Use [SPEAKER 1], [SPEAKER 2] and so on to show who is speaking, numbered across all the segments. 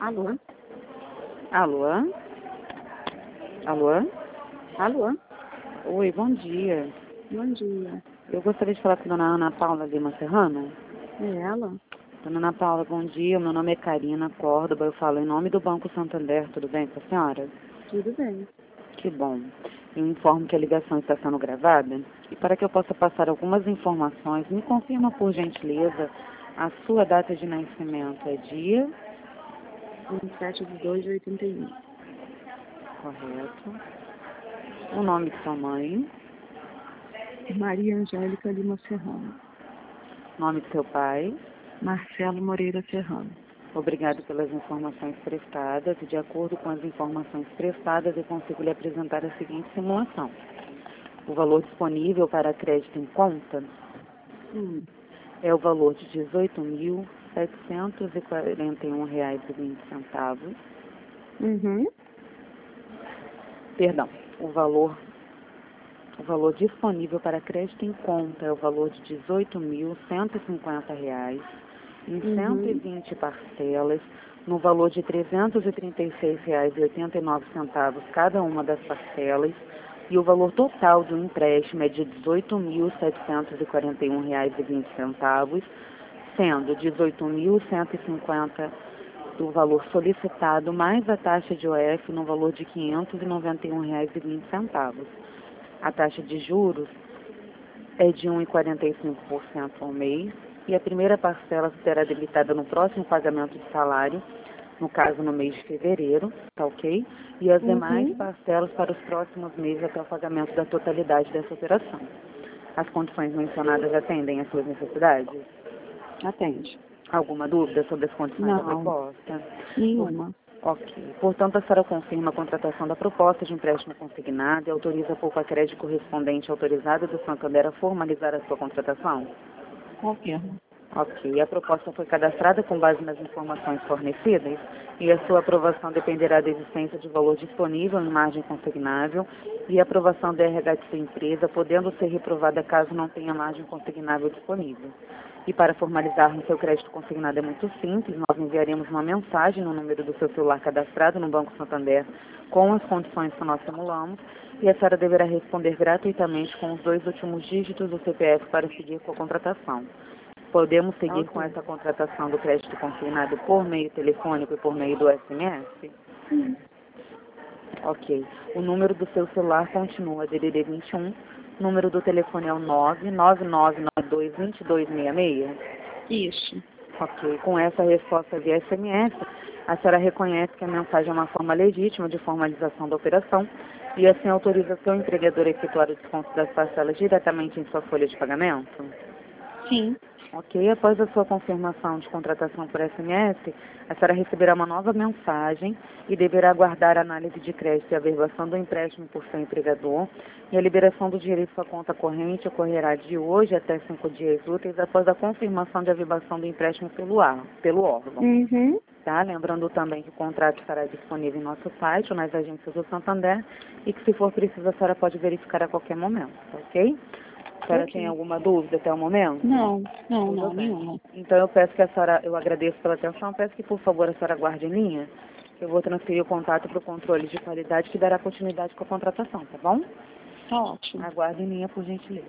[SPEAKER 1] Alô?
[SPEAKER 2] Alô? Alô?
[SPEAKER 1] Alô?
[SPEAKER 2] Oi, bom dia.
[SPEAKER 1] Bom dia.
[SPEAKER 2] Eu gostaria de falar com a dona Ana Paula Lima Serrano.
[SPEAKER 1] É ela?
[SPEAKER 2] Dona Ana Paula, bom dia. Meu nome é Karina Córdoba. Eu falo em nome do Banco Santander. Tudo bem com a senhora?
[SPEAKER 1] Tudo bem.
[SPEAKER 2] Que bom. Eu informo que a ligação está sendo gravada. E para que eu possa passar algumas informações, me confirma, por gentileza, a sua data de nascimento. É dia?
[SPEAKER 1] 27/2/81.
[SPEAKER 2] Correto. O nome de sua mãe.
[SPEAKER 1] Maria Angélica Lima Serrano.
[SPEAKER 2] Nome de seu pai.
[SPEAKER 1] Marcelo Moreira Serrano.
[SPEAKER 2] Obrigado pelas informações prestadas. E de acordo com as informações prestadas, eu consigo lhe apresentar a seguinte simulação. O valor disponível para crédito em conta é o valor de R$ 18.741,20.
[SPEAKER 1] Uhum.
[SPEAKER 2] Perdão, o valor disponível para crédito em conta é o valor de R$ 18.150 em 120 parcelas, no valor de R$ 336,89 cada uma das parcelas, e o valor total do empréstimo é de R$ 18.741,20, sendo R$ 18.150 do valor solicitado, mais a taxa de OF no valor de R$ 591,20. A taxa de juros é de 1,45% ao mês, e a primeira parcela será debitada no próximo pagamento de salário, no caso no mês de fevereiro, tá ok? E as demais parcelas para os próximos meses até o pagamento da totalidade dessa operação. As condições mencionadas atendem às suas necessidades?
[SPEAKER 1] Atende.
[SPEAKER 2] Alguma dúvida sobre as condições da
[SPEAKER 1] Não.
[SPEAKER 2] proposta?
[SPEAKER 1] Nenhuma.
[SPEAKER 2] Ok. Portanto, a senhora confirma a contratação da proposta de empréstimo consignado e autoriza a poupa crédito correspondente autorizada do Santander a formalizar a sua contratação?
[SPEAKER 1] Confirmo.
[SPEAKER 2] Ok. A proposta foi cadastrada com base nas informações fornecidas e a sua aprovação dependerá da existência de valor disponível em margem consignável e a aprovação da RH de sua empresa, podendo ser reprovada caso não tenha margem consignável disponível. E para formalizarmos seu crédito consignado é muito simples, nós enviaremos uma mensagem no número do seu celular cadastrado no Banco Santander com as condições que nós simulamos, e a senhora deverá responder gratuitamente com os 2 últimos dígitos do CPF para seguir com a contratação. Podemos seguir com essa contratação do crédito consignado por meio telefônico e por meio do SMS?
[SPEAKER 1] Sim.
[SPEAKER 2] Ok. O número do seu celular continua DDD 21. O número do telefone é o 999922266.
[SPEAKER 1] Isso.
[SPEAKER 2] Ok. Com essa resposta via SMS, a senhora reconhece que a mensagem é uma forma legítima de formalização da operação e assim autoriza seu empregador a efetuar o desconto das parcelas diretamente em sua folha de pagamento?
[SPEAKER 1] Sim.
[SPEAKER 2] Ok, após a sua confirmação de contratação por SMS, a senhora receberá uma nova mensagem e deverá aguardar a análise de crédito e averbação do empréstimo por seu empregador, e a liberação do dinheiro em sua conta corrente ocorrerá de hoje até 5 dias úteis após a confirmação de averbação do empréstimo pelo órgão. Tá? Lembrando também que o contrato estará disponível em nosso site ou nas agências do Santander e que, se for preciso, a senhora pode verificar a qualquer momento, ok? A senhora tem alguma dúvida até o momento?
[SPEAKER 1] Não,
[SPEAKER 2] Tudo bem.
[SPEAKER 1] nenhuma.
[SPEAKER 2] Então eu peço que a senhora, eu agradeço pela atenção, peço que por favor a senhora guarde em linha. Eu vou transferir o contato para o controle de qualidade que dará continuidade com a contratação, tá bom?
[SPEAKER 1] Tá ótimo.
[SPEAKER 2] Aguarde em linha, por gentileza.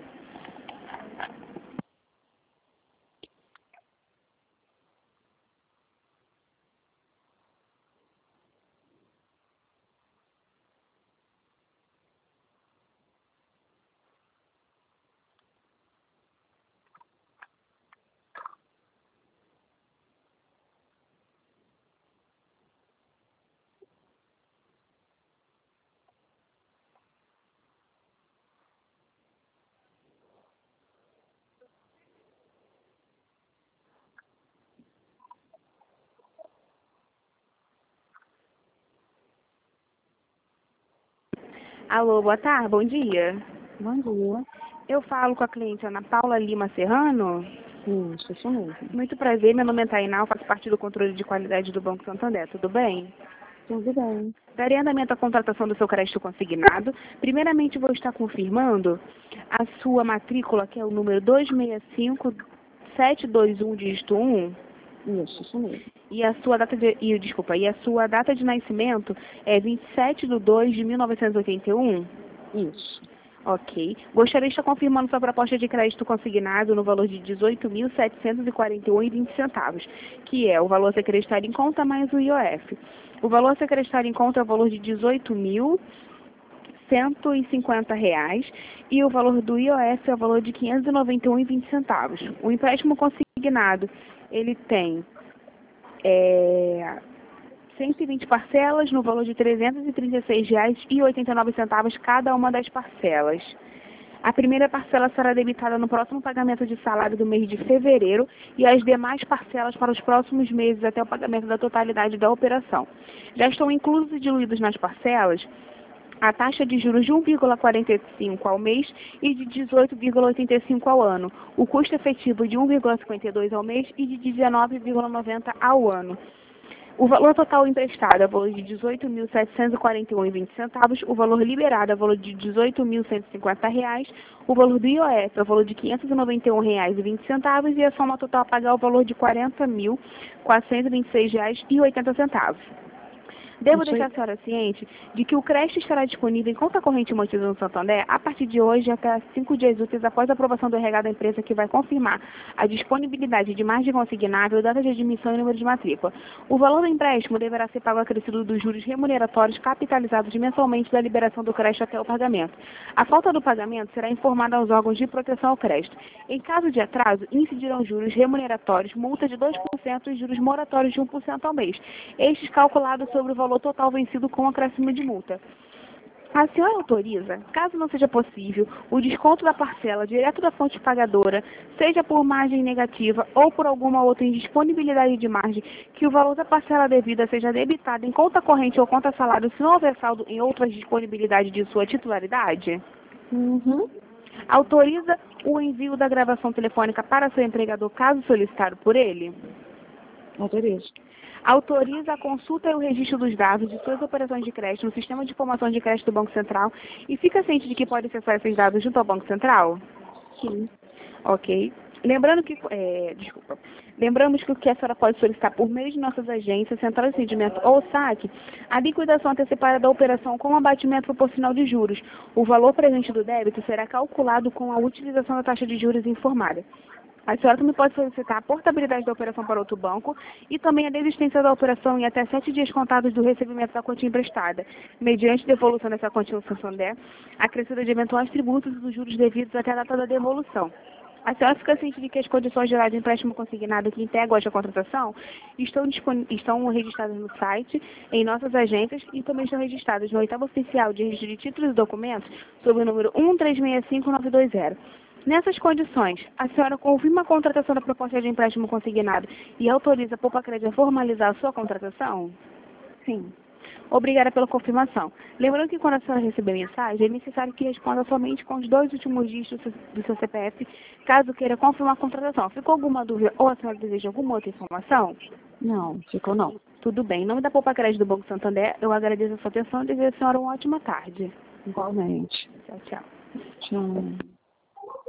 [SPEAKER 3] Alô, boa tarde, bom dia.
[SPEAKER 1] Bom dia.
[SPEAKER 3] Eu falo com a cliente Ana Paula Lima Serrano.
[SPEAKER 1] Isso mesmo.
[SPEAKER 3] Muito prazer, meu nome é Tainá, faço parte do controle de qualidade do Banco Santander, tudo bem?
[SPEAKER 1] Tudo bem.
[SPEAKER 3] Darei andamento à contratação do seu crédito consignado. Primeiramente, vou estar confirmando a sua matrícula, que é o número 265721, dígito 1.
[SPEAKER 1] Isso mesmo.
[SPEAKER 3] E a sua data de nascimento é 27/2/1981?
[SPEAKER 1] Isso.
[SPEAKER 3] Ok. Gostaria de estar confirmando sua proposta de crédito consignado no valor de R$ 18.741,20, que é o valor a ser acreditado em conta mais o IOF. O valor a ser acreditado em conta é o valor de R$ 18.150 e o valor do IOF é o valor de R$ 591,20. O empréstimo consignado, ele tem 120 parcelas no valor de R$ 336,89 cada uma das parcelas. A primeira parcela será debitada no próximo pagamento de salário do mês de fevereiro e as demais parcelas para os próximos meses até o pagamento da totalidade da operação. Já estão inclusos e diluídos nas parcelas a taxa de juros de 1,45 ao mês e de 18,85 ao ano, o custo efetivo de 1,52 ao mês e de 19,90 ao ano. O valor total emprestado é o valor de R$ 18.741,20, o valor liberado é o valor de R$ 18.150, o valor do IOF é o valor de R$ 591,20 e a soma total a pagar é o valor de R$ 40.426,80. Devo deixar a senhora ciente de que o crédito estará disponível em conta corrente mantida no Santander a partir de hoje até 5 dias úteis após a aprovação do RH da empresa, que vai confirmar a disponibilidade de margem consignável, data de admissão e número de matrícula. O valor do empréstimo deverá ser pago acrescido dos juros remuneratórios capitalizados mensalmente da liberação do crédito até o pagamento. A falta do pagamento será informada aos órgãos de proteção ao crédito. Em caso de atraso, incidirão juros remuneratórios, multa de 2% e juros moratórios de 1% ao mês, estes calculados sobre o valor total vencido com acréscimo de multa. A senhora autoriza, caso não seja possível, o desconto da parcela direto da fonte pagadora, seja por margem negativa ou por alguma outra indisponibilidade de margem, que o valor da parcela devida seja debitado em conta corrente ou conta salário se não houver saldo em outras disponibilidades de sua titularidade?
[SPEAKER 1] Uhum.
[SPEAKER 3] Autoriza o envio da gravação telefônica para seu empregador, caso solicitado por ele?
[SPEAKER 1] Autorizo.
[SPEAKER 3] Autoriza a consulta e o registro dos dados de suas operações de crédito no Sistema de Informação de Crédito do Banco Central e fica ciente de que pode acessar esses dados junto ao Banco Central?
[SPEAKER 1] Sim.
[SPEAKER 3] Ok. Lembramos que o que a senhora pode solicitar por meio de nossas agências, Central de Atendimento ou SAC, a liquidação antecipada da operação com abatimento proporcional de juros. O valor presente do débito será calculado com a utilização da taxa de juros informada. A senhora também pode solicitar a portabilidade da operação para outro banco e também a desistência da operação em até 7 dias contados do recebimento da quantia emprestada, mediante devolução dessa quantia no Santander, acrescida de eventuais tributos e dos juros devidos até a data da devolução. A senhora fica ciente de que as condições gerais de empréstimo consignado que integram esta contratação estão registradas no site, em nossas agências e também estão registradas no oitavo oficial de registro de títulos e documentos sob o número 1365920. Nessas condições, a senhora confirma a contratação da proposta de empréstimo consignado e autoriza a Poupa-Crédito a formalizar a sua contratação?
[SPEAKER 1] Sim.
[SPEAKER 3] Obrigada pela confirmação. Lembrando que quando a senhora receber a mensagem, é necessário que responda somente com os 2 últimos dígitos do seu CPF, caso queira confirmar a contratação. Ficou alguma dúvida ou a senhora deseja alguma outra informação?
[SPEAKER 1] Não, ficou não.
[SPEAKER 3] Tudo bem. Em nome da Poupa-Crédito do Banco Santander, eu agradeço a sua atenção e desejo a senhora uma ótima tarde.
[SPEAKER 1] Igualmente.
[SPEAKER 3] Tchau, tchau.
[SPEAKER 1] Tchau.